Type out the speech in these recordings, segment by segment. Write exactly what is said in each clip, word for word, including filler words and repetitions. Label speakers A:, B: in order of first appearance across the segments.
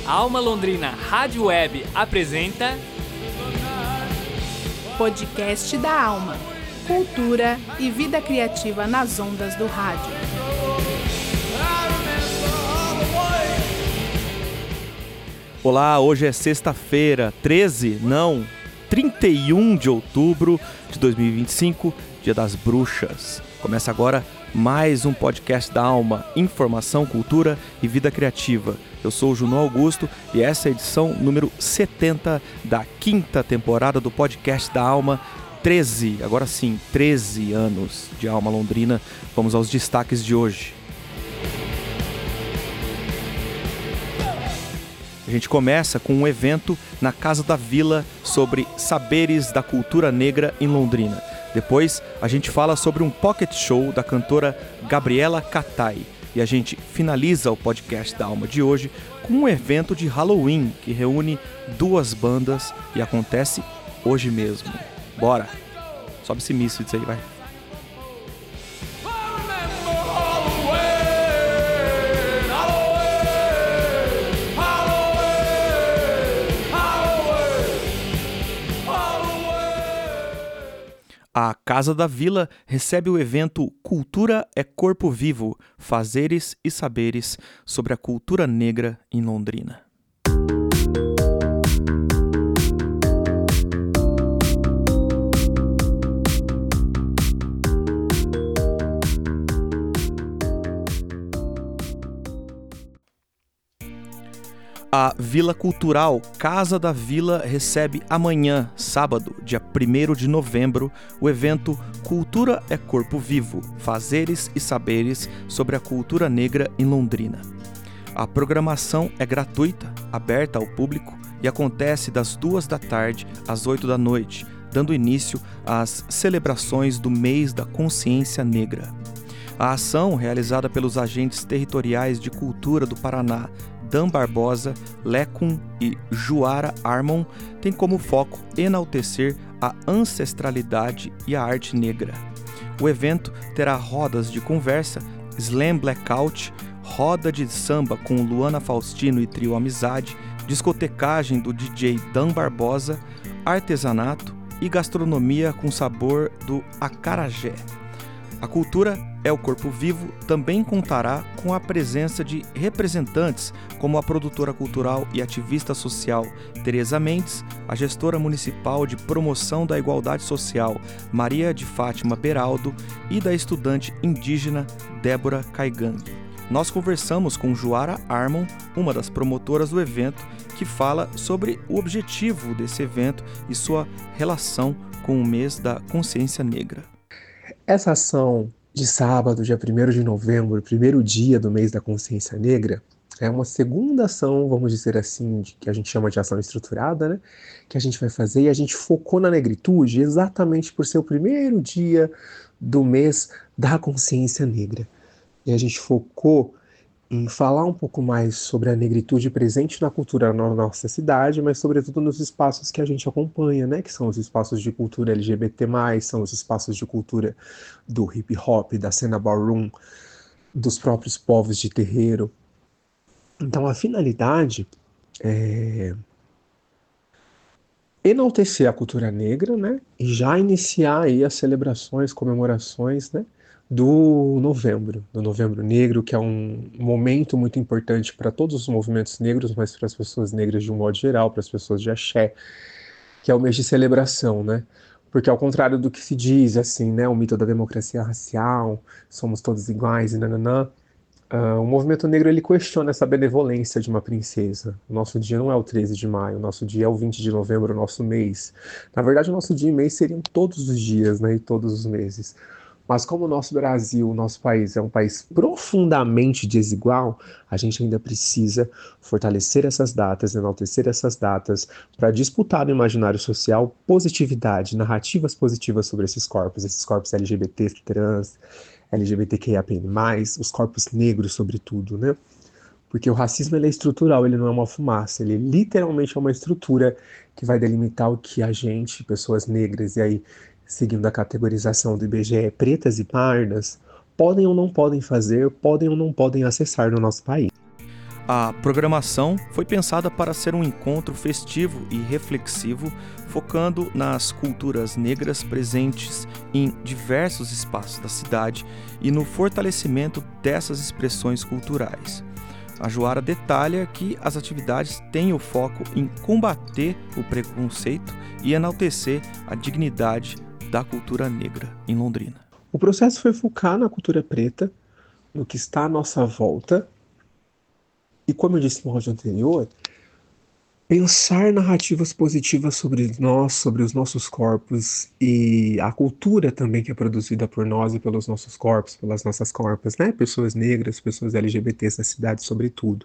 A: Alma Londrina Rádio Web apresenta
B: Podcast da Alma, cultura e vida criativa nas ondas do rádio.
C: Olá, hoje é sexta-feira, treze, não, trinta e um de outubro de dois mil e vinte e cinco, Dia das Bruxas. Começa agora mais um podcast da Alma, informação, cultura e vida criativa. Eu sou o Junão Augusto e essa é a edição número setenta da quinta temporada do podcast da Alma. treze, agora sim, treze anos de Alma Londrina. Vamos aos destaques de hoje. A gente começa com um evento na Casa da Vila sobre saberes da cultura negra em Londrina. Depois, a gente fala sobre um pocket show da cantora Gabriela Catai. E a gente finaliza o podcast da Alma de hoje com um evento de Halloween que reúne duas bandas e acontece hoje mesmo. Bora! Sobe esse míssil disso aí, vai. A Casa da Vila recebe o evento Cultura é Corpo Vivo, Fazeres e Saberes sobre a cultura negra em Londrina. A Vila Cultural Casa da Vila recebe amanhã, sábado, dia primeiro de novembro, o evento Cultura é Corpo Vivo, Fazeres e Saberes sobre a cultura negra em Londrina. A programação é gratuita, aberta ao público e acontece das duas da tarde às oito da noite, dando início às celebrações do mês da consciência negra. A ação, realizada pelos agentes territoriais de cultura do Paraná, Dan Barbosa, Lecum e Juara Armon, tem como foco enaltecer a ancestralidade e a arte negra. O evento terá rodas de conversa, slam blackout, roda de samba com Luana Faustino e Trio Amizade, discotecagem do D J Dan Barbosa, artesanato e gastronomia com sabor do acarajé. A cultura é o Corpo Vivo também contará com a presença de representantes como a produtora cultural e ativista social Tereza Mendes, a gestora municipal de promoção da igualdade social Maria de Fátima Beraldo e da estudante indígena Débora Caigang. Nós conversamos com Juara Armon, uma das promotoras do evento, que fala sobre o objetivo desse evento e sua relação com o mês da consciência negra.
D: Essa ação de sábado, dia primeiro de novembro, primeiro dia do mês da consciência negra, é uma segunda ação, vamos dizer assim, de, que a gente chama de ação estruturada, né? Que a gente vai fazer, e a gente focou na negritude exatamente por ser o primeiro dia do mês da consciência negra. E a gente focou em falar um pouco mais sobre a negritude presente na cultura na nossa cidade, mas sobretudo nos espaços que a gente acompanha, né? Que são os espaços de cultura L G B T mais, são os espaços de cultura do hip hop, da cena ballroom, dos próprios povos de terreiro. Então a finalidade é enaltecer a cultura negra, né? E já iniciar aí as celebrações, comemorações, né? do novembro, do Novembro Negro, que é um momento muito importante para todos os movimentos negros, mas para as pessoas negras de um modo geral, para as pessoas de axé, que é o mês de celebração, né? Porque ao contrário do que se diz, assim, né, o mito da democracia racial, somos todos iguais e nananã, uh, o movimento negro ele questiona essa benevolência de uma princesa. O nosso dia não é o treze de maio, o nosso dia é o vinte de novembro, o nosso mês. Na verdade, o nosso dia e mês seriam todos os dias, né, e todos os meses. Mas como o nosso Brasil, o nosso país é um país profundamente desigual, a gente ainda precisa fortalecer essas datas, enaltecer essas datas, para disputar no imaginário social positividade, narrativas positivas sobre esses corpos, esses corpos L G B T, trans, L G B T Q I A P N mais, os corpos negros sobretudo, né? Porque o racismo ele é estrutural, ele não é uma fumaça, ele literalmente é uma estrutura que vai delimitar o que a gente, pessoas negras, e aí seguindo a categorização do I B G E, pretas e pardas, podem ou não podem fazer, podem ou não podem acessar no nosso país.
C: A programação foi pensada para ser um encontro festivo e reflexivo, focando nas culturas negras presentes em diversos espaços da cidade e no fortalecimento dessas expressões culturais. A Joara detalha que as atividades têm o foco em combater o preconceito e enaltecer a dignidade da cultura negra em Londrina.
D: O processo foi focar na cultura preta, no que está à nossa volta, e como eu disse no áudio anterior, pensar narrativas positivas sobre nós, sobre os nossos corpos e a cultura também que é produzida por nós e pelos nossos corpos, pelas nossas corpas, né? Pessoas negras, pessoas L G B Ts na cidade, sobretudo.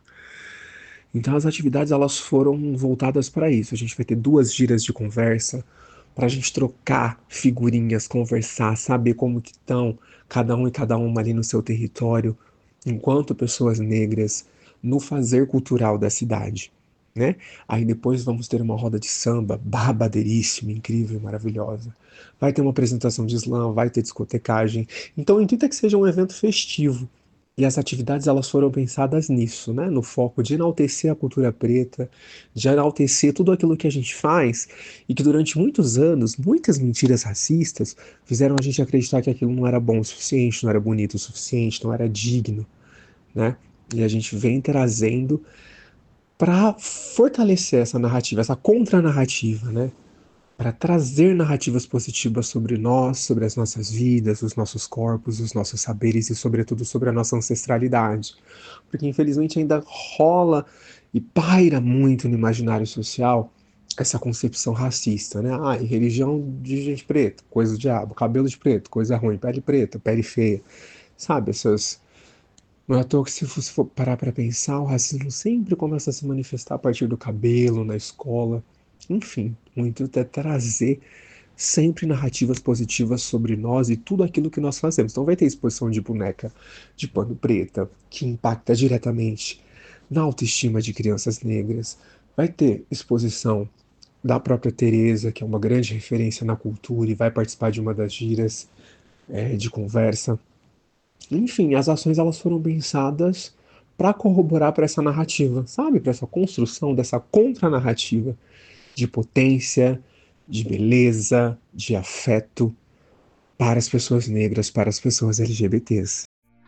D: Então as atividades elas foram voltadas para isso. A gente vai ter duas giras de conversa para a gente trocar figurinhas, conversar, saber como que estão cada um e cada uma ali no seu território, enquanto pessoas negras, no fazer cultural da cidade, né? Aí depois vamos ter uma roda de samba babadeiríssima, incrível, maravilhosa. Vai ter uma apresentação de slam, vai ter discotecagem. Então o intuito é que seja um evento festivo. E as atividades elas foram pensadas nisso, né? No foco de enaltecer a cultura preta, de enaltecer tudo aquilo que a gente faz e que durante muitos anos, muitas mentiras racistas fizeram a gente acreditar que aquilo não era bom o suficiente, não era bonito o suficiente, não era digno, né? E a gente vem trazendo para fortalecer essa narrativa, essa contranarrativa, né? Para trazer narrativas positivas sobre nós, sobre as nossas vidas, os nossos corpos, os nossos saberes e, sobretudo, sobre a nossa ancestralidade. Porque, infelizmente, ainda rola e paira muito no imaginário social essa concepção racista, né? Ah, e religião de gente preta, coisa do diabo, cabelo de preto, coisa ruim, pele preta, pele feia. Sabe, essas... Não é à toa que se você for parar para pensar, o racismo sempre começa a se manifestar a partir do cabelo, na escola. Enfim, o intuito é trazer sempre narrativas positivas sobre nós e tudo aquilo que nós fazemos. Então vai ter exposição de boneca de pano preta, que impacta diretamente na autoestima de crianças negras. Vai ter exposição da própria Teresa, que é uma grande referência na cultura e vai participar de uma das giras é, de conversa. Enfim, as ações elas foram pensadas para corroborar para essa narrativa, sabe? Para essa construção dessa contranarrativa de potência, de beleza, de afeto para as pessoas negras, para as pessoas L G B Ts.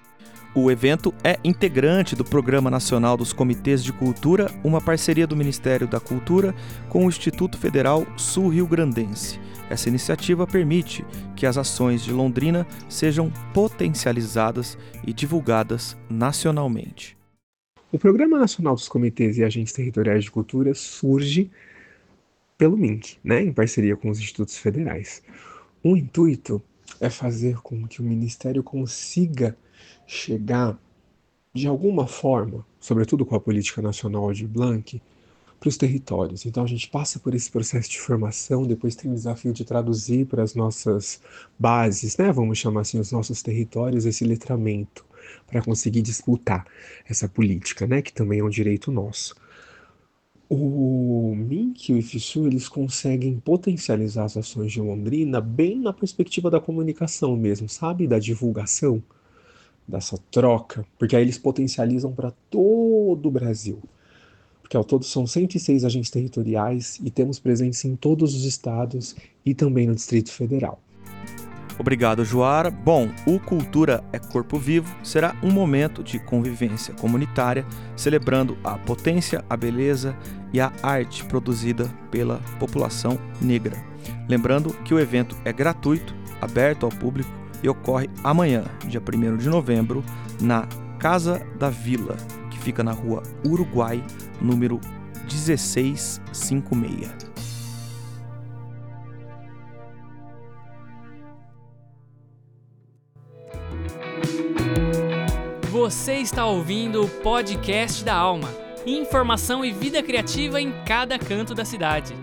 C: O evento é integrante do Programa Nacional dos Comitês de Cultura, uma parceria do Ministério da Cultura com o Instituto Federal Sul-Rio-Grandense. Essa iniciativa permite que as ações de Londrina sejam potencializadas e divulgadas nacionalmente.
D: O Programa Nacional dos Comitês e Agentes Territoriais de Cultura surge pelo M I N C, né, em parceria com os institutos federais. O intuito é fazer com que o Ministério consiga chegar, de alguma forma, sobretudo com a Política Nacional de Blanc, para os territórios. Então a gente passa por esse processo de formação, depois tem o desafio de traduzir para as nossas bases, né, vamos chamar assim, os nossos territórios, esse letramento, para conseguir disputar essa política, né, que também é um direito nosso. O M I N C e o IFSU, eles conseguem potencializar as ações de Londrina bem na perspectiva da comunicação mesmo, sabe? Da divulgação, dessa troca, porque aí eles potencializam para todo o Brasil. Porque ao todo são cento e seis agentes territoriais e temos presença em todos os estados e também no Distrito Federal.
C: Obrigado, Joara. Bom, o Cultura é Corpo Vivo será um momento de convivência comunitária, celebrando a potência, a beleza e a arte produzida pela população negra. Lembrando que o evento é gratuito, aberto ao público e ocorre amanhã, dia primeiro de novembro, na Casa da Vila, que fica na rua Uruguai, número dezesseis cinquenta e seis.
A: Você está ouvindo o podcast da Alma. Informação e vida criativa em cada canto da cidade.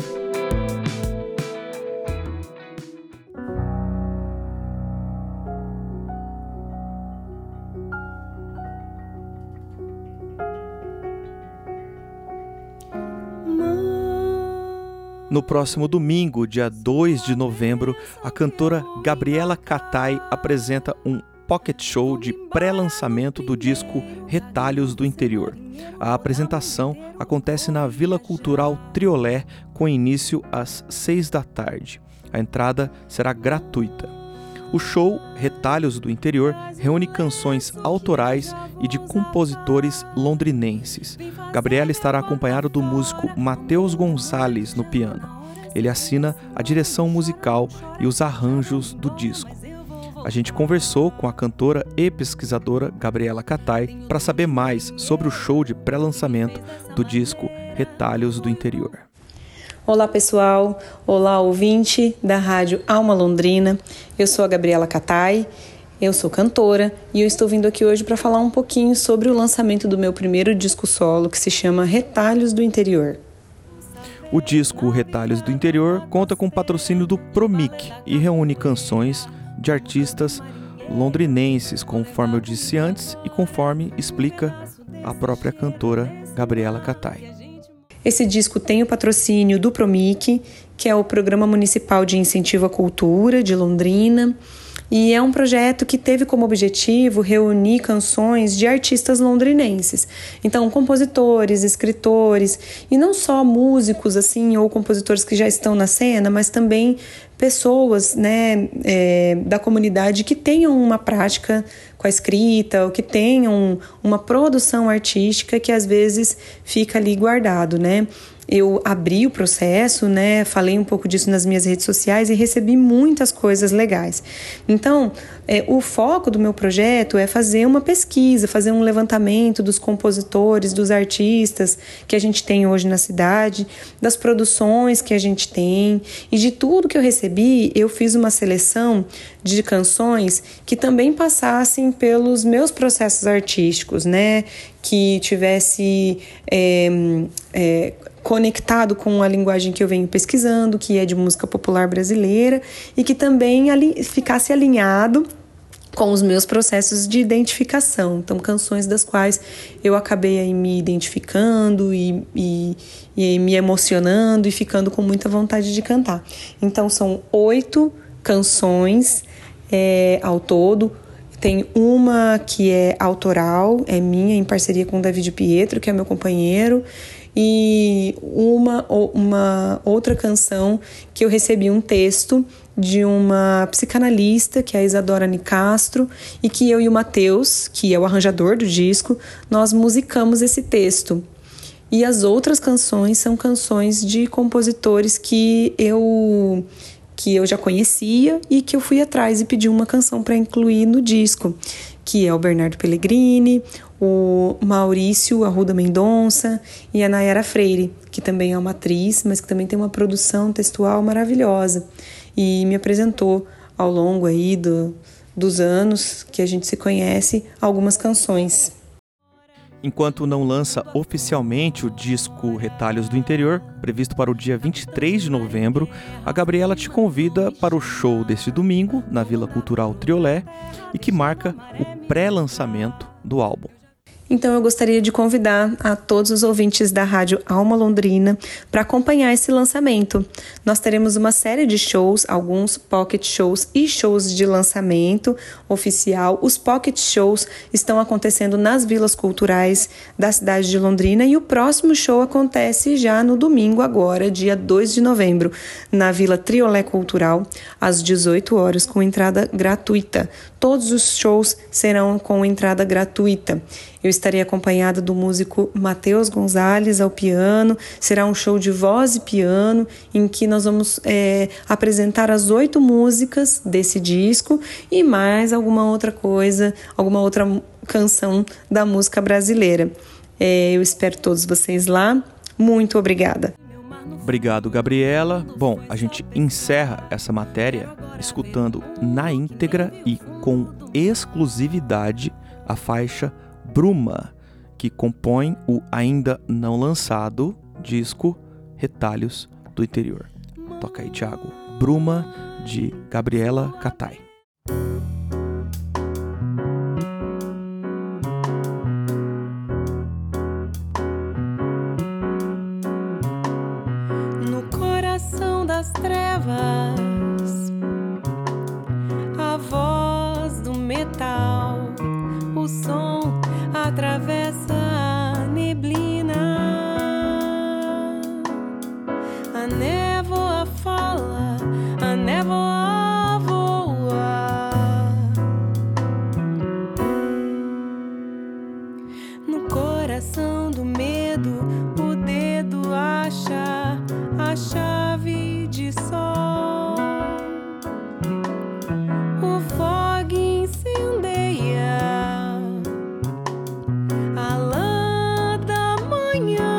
C: No próximo domingo, dia dois de novembro, a cantora Gabriela Catai apresenta um pocket show de pré-lançamento do disco Retalhos do Interior. A apresentação acontece na Vila Cultural Triolé, com início às seis da tarde. A entrada será gratuita. O show Retalhos do Interior reúne canções autorais e de compositores londrinenses. Gabriela estará acompanhada do músico Matheus Gonçalves no piano. Ele assina a direção musical e os arranjos do disco. A gente conversou com a cantora e pesquisadora Gabriela Catay para saber mais sobre o show de pré-lançamento do disco Retalhos do Interior.
E: Olá pessoal, olá ouvinte da Rádio Alma Londrina, eu sou a Gabriela Catay, eu sou cantora e eu estou vindo aqui hoje para falar um pouquinho sobre o lançamento do meu primeiro disco solo, que se chama Retalhos do Interior.
C: O disco Retalhos do Interior conta com o patrocínio do Promic e reúne canções de artistas londrinenses, conforme eu disse antes e conforme explica a própria cantora Gabriela Catay.
E: Esse disco tem o patrocínio do Promic, que é o Programa Municipal de Incentivo à Cultura de Londrina, e é um projeto que teve como objetivo reunir canções de artistas londrinenses. Então, compositores, escritores, e não só músicos assim ou compositores que já estão na cena, mas também pessoas, né, é, da comunidade que tenham uma prática com a escrita ou que tenham uma produção artística que às vezes fica ali guardado, né? Eu abri o processo, né, falei um pouco disso nas minhas redes sociais e recebi muitas coisas legais. Então, é, o foco do meu projeto é fazer uma pesquisa, fazer um levantamento dos compositores, dos artistas que a gente tem hoje na cidade, das produções que a gente tem, e de tudo que eu recebi, eu fiz uma seleção de canções que também passassem pelos meus processos artísticos, né, que tivesse é, é, conectado com a linguagem que eu venho pesquisando, que é de música popular brasileira, e que também ali, ficasse alinhado com os meus processos de identificação. Então, canções das quais eu acabei aí me identificando e, e, e me emocionando e ficando com muita vontade de cantar. Então, são oito canções é, ao todo. Tem uma que é autoral, é minha, em parceria com o David Pietro, que é meu companheiro, e uma, uma outra canção que eu recebi um texto de uma psicanalista, que é a Isadora Nicastro, e que eu e o Matheus, que é o arranjador do disco, nós musicamos esse texto. E as outras canções são canções de compositores que eu... que eu já conhecia e que eu fui atrás e pedi uma canção para incluir no disco, que é o Bernardo Pellegrini, o Maurício Arruda Mendonça e a Nayara Freire, que também é uma atriz, mas que também tem uma produção textual maravilhosa e me apresentou ao longo aí do, dos anos que a gente se conhece algumas canções.
C: Enquanto não lança oficialmente o disco Retalhos do Interior, previsto para o dia vinte e três de novembro, a Gabriela te convida para o show deste domingo, na Vila Cultural Triolé, e que marca o pré-lançamento do álbum.
E: Então eu gostaria de convidar a todos os ouvintes da Rádio Alma Londrina para acompanhar esse lançamento. Nós teremos uma série de shows, alguns pocket shows e shows de lançamento oficial. Os pocket shows estão acontecendo nas vilas culturais da cidade de Londrina e o próximo show acontece já no domingo agora, dia dois de novembro, na Vila Triolé Cultural, às dezoito horas, com entrada gratuita. Todos os shows serão com entrada gratuita. Eu estarei acompanhada do músico Matheus Gonçalves ao piano. Será um show de voz e piano em que nós vamos é, apresentar as oito músicas desse disco e mais alguma outra coisa, alguma outra canção da música brasileira. É, eu espero todos vocês lá. Muito obrigada.
C: Obrigado, Gabriela. Bom, a gente encerra essa matéria escutando na íntegra e com exclusividade a faixa Bruma, que compõe o ainda não lançado disco Retalhos do Interior. Toca aí, Thiago. Bruma, de Gabriela Catay.
F: No coração das trevas, a voz do metal umbral. O som atravessa a neblina. A névoa fala, a névoa voa. No coração do medo, o dedo acha a chave de sol. O fogo incendeia a lã da manhã.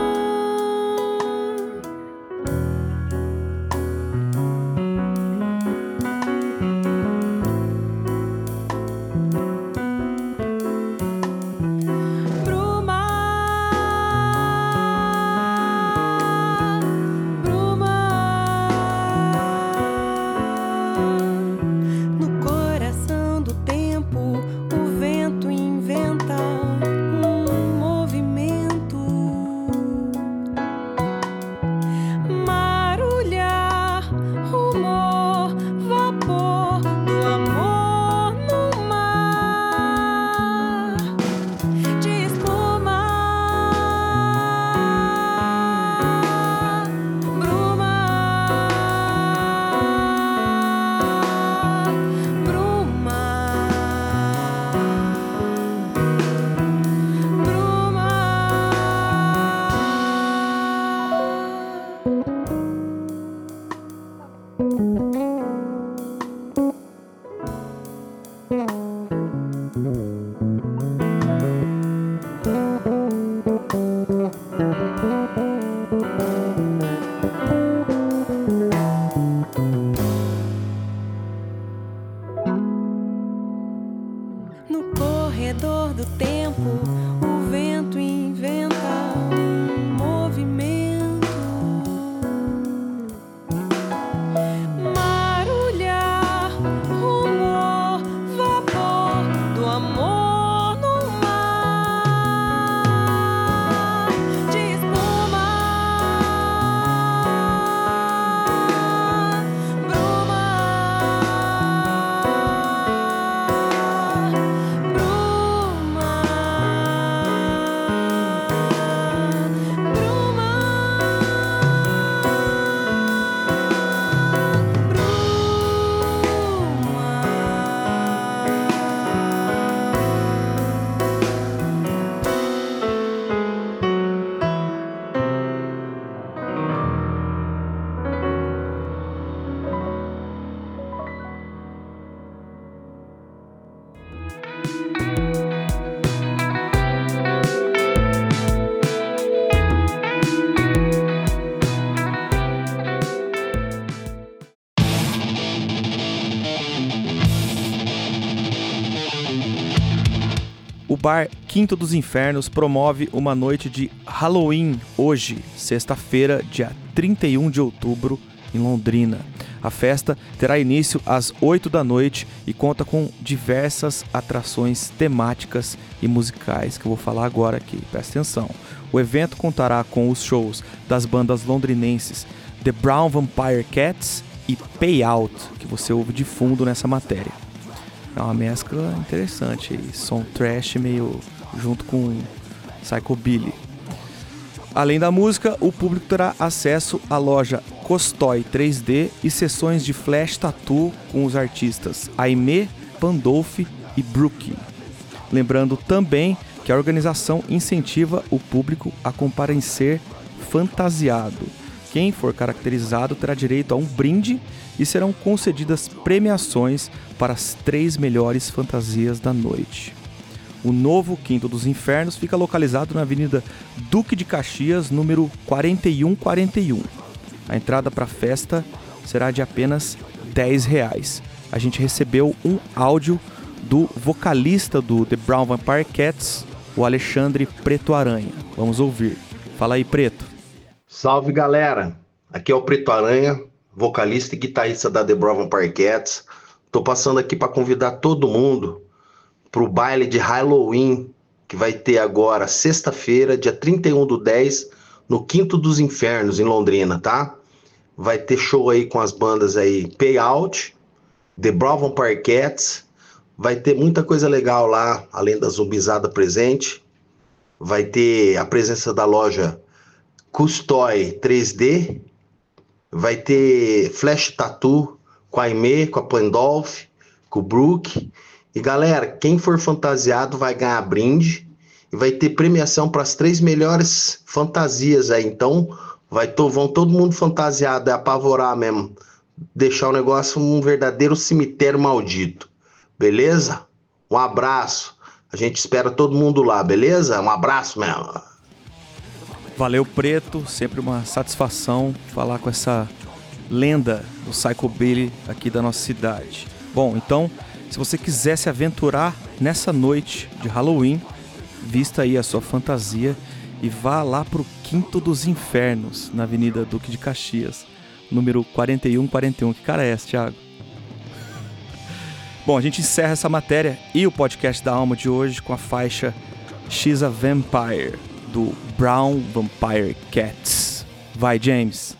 F: No corredor do tempo, o vento inventa um movimento. Marulhar, rumor, vapor do amor no mar de espuma, bruma.
C: O bar Quinto dos Infernos promove uma noite de Halloween hoje, sexta-feira, dia trinta e um de outubro, em Londrina. A festa terá início às oito da noite e conta com diversas atrações temáticas e musicais que eu vou falar agora aqui, presta atenção. O evento contará com os shows das bandas londrinenses The Brown Vampire Cats e Payout, que você ouve de fundo nessa matéria. É uma mescla interessante aí, som trash meio junto com psychobilly. Além da música, o público terá acesso à loja Costói três D e sessões de flash tattoo com os artistas Aimee, Pandolfi e Brookie. Lembrando também que a organização incentiva o público a comparecer fantasiado. Quem for caracterizado terá direito a um brinde e serão concedidas premiações para as três melhores fantasias da noite. O novo Quinto dos Infernos fica localizado na Avenida Duque de Caxias, número quarenta e um quarenta e um. A entrada para a festa será de apenas dez reais. A gente recebeu um áudio do vocalista do The Brown Vampire Cats, o Alexandre Preto Aranha. Vamos ouvir. Fala aí, Preto.
G: Salve, galera. Aqui é o Preto Aranha, vocalista e guitarrista da The Brown Vampire Cats. Tô passando aqui para convidar todo mundo pro baile de Halloween, que vai ter agora sexta-feira, dia trinta e um do dez, no Quinto dos Infernos, em Londrina, tá? Vai ter show aí com as bandas aí Payout, The Brown Vampire Cats, Vai ter muita coisa legal lá, além da zumbizada presente. Vai ter a presença da loja Custoy três D. Vai ter Flash Tattoo com a Aimee, com a Pandolf, com o Brook. E galera, quem for fantasiado vai ganhar brinde. E vai ter premiação para as três melhores fantasias aí. Então, vai to- vão todo mundo fantasiado, é apavorar mesmo. Deixar o negócio um verdadeiro cemitério maldito. Beleza? Um abraço. A gente espera todo mundo lá, beleza? Um abraço mesmo.
C: Valeu, Preto. Sempre uma satisfação falar com essa lenda do Psychobilly aqui da nossa cidade. Bom, então, se você quiser se aventurar nessa noite de Halloween, vista aí a sua fantasia e vá lá pro Quinto dos Infernos, na Avenida Duque de Caxias, número quarenta e um quarenta e um. Que cara é esse, Thiago? Bom, a gente encerra essa matéria e o podcast da Alma de hoje com a faixa She's a Vampire, do Brown Vampire Cats. Vai, James.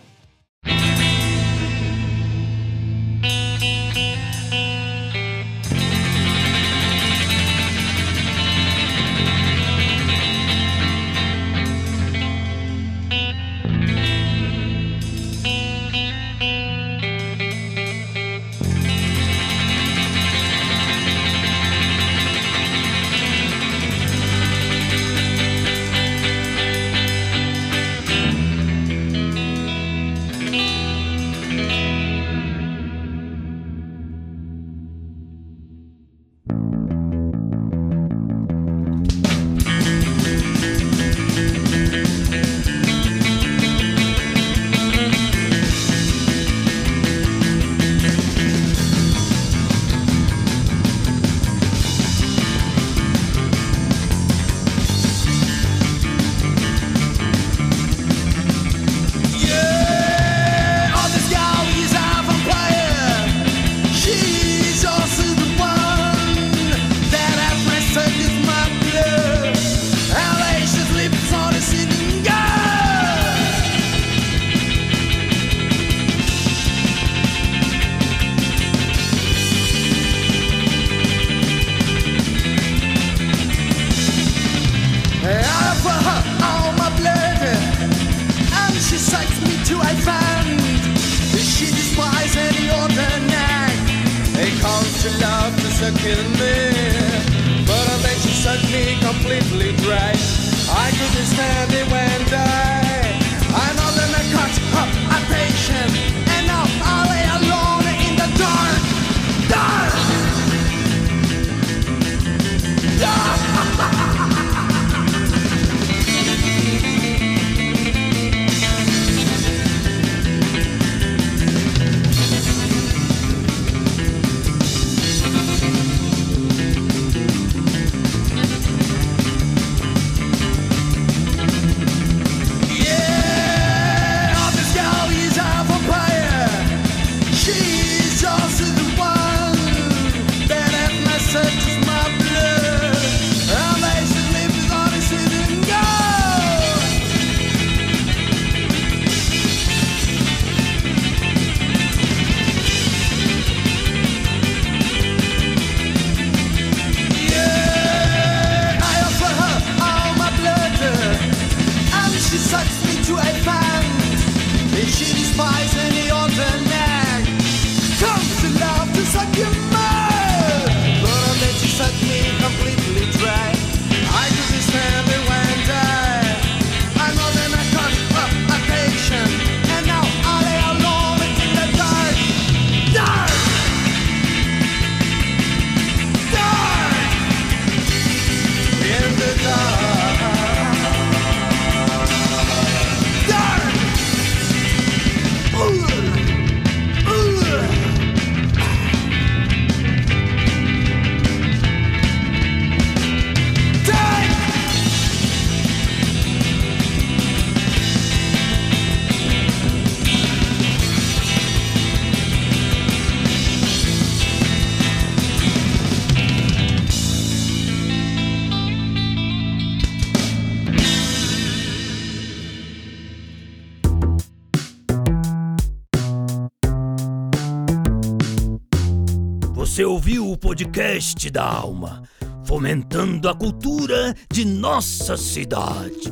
H: Você ouviu o podcast da Alma, fomentando a cultura de nossa cidade.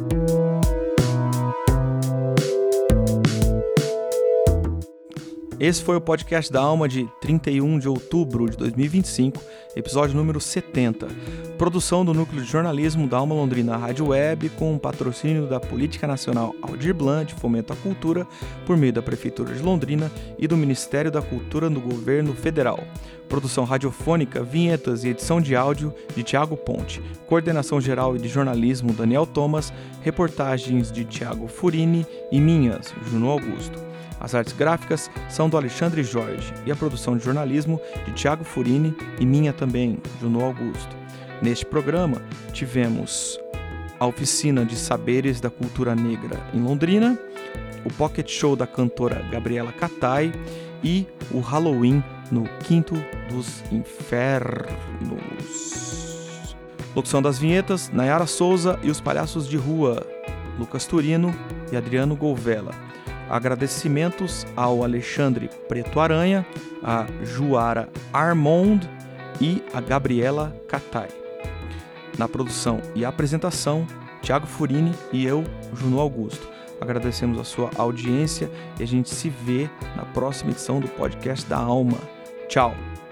C: Esse foi o podcast da Alma de trinta e um de outubro de dois mil e vinte e cinco, episódio número setenta. Produção do Núcleo de Jornalismo da Alma Londrina Rádio Web, com o patrocínio da Política Nacional Aldir Blanc de Fomento à Cultura, por meio da Prefeitura de Londrina e do Ministério da Cultura do Governo Federal. Produção radiofônica, vinhetas e edição de áudio de Tiago Ponte. Coordenação geral e de jornalismo Daniel Thomas. Reportagens de Tiago Furini e minhas, Juno Augusto. As artes gráficas são do Alexandre Jorge e a produção de jornalismo de Tiago Furini e minha também, Juno Augusto. Neste programa, tivemos a oficina de saberes da cultura negra em Londrina, o Pocket Show da cantora Gabriela Catai e o Halloween no Quinto dos Infernos. Locução das vinhetas, Nayara Souza e os Palhaços de Rua, Lucas Turino e Adriano Golvela. Agradecimentos ao Alexandre Preto Aranha, a Juara Armond e a Gabriela Catai. Na produção e apresentação, Tiago Furini e eu, Juno Augusto. Agradecemos a sua audiência e a gente se vê na próxima edição do podcast da Alma. Tchau!